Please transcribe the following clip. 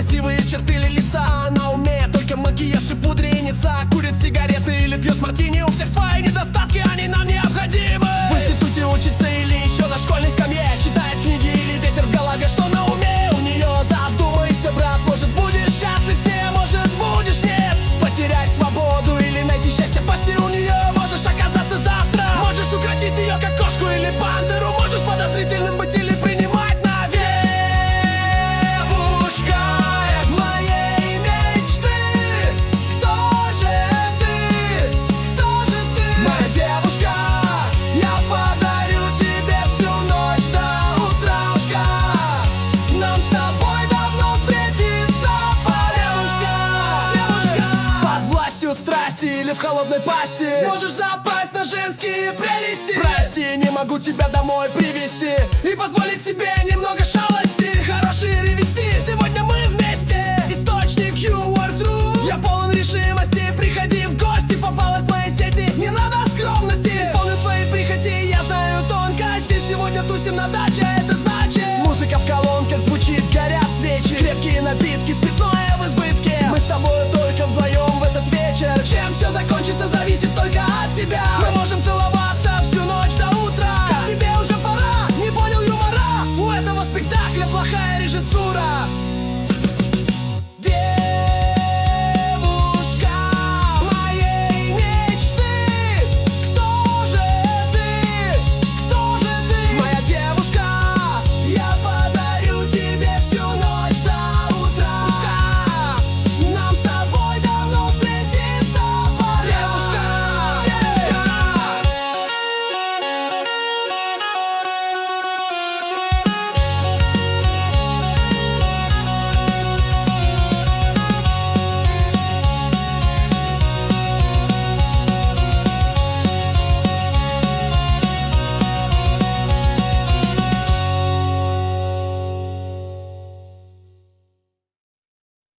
красивые черты лица. Она умеет только макияж и пудреница. Курит сигареты или пьет мартини. У всех свои недостатки, они нам необходимы. В институте учится или еще на школьной скамье. Читает книги или ветер в голове, что на уме у нее. Задумайся, брат, может будешь счастлив с ней, может будешь нет. Потерять свободу или найти счастье в пасти у нее. Можешь оказаться завтра, можешь укротить ее как кошку или пантеру. Можешь подозрительным быть или принимать на девушка моей мечты. Кто же ты? Кто же ты? Моя девушка, я подарю тебе всю ночь до утрашка. Нам с тобой давно встретиться пора. Девушка, под властью страсти или в холодной пасти можешь запасть на женские прелести. Прости, не могу тебя домой привести и позволить себе немного шалости.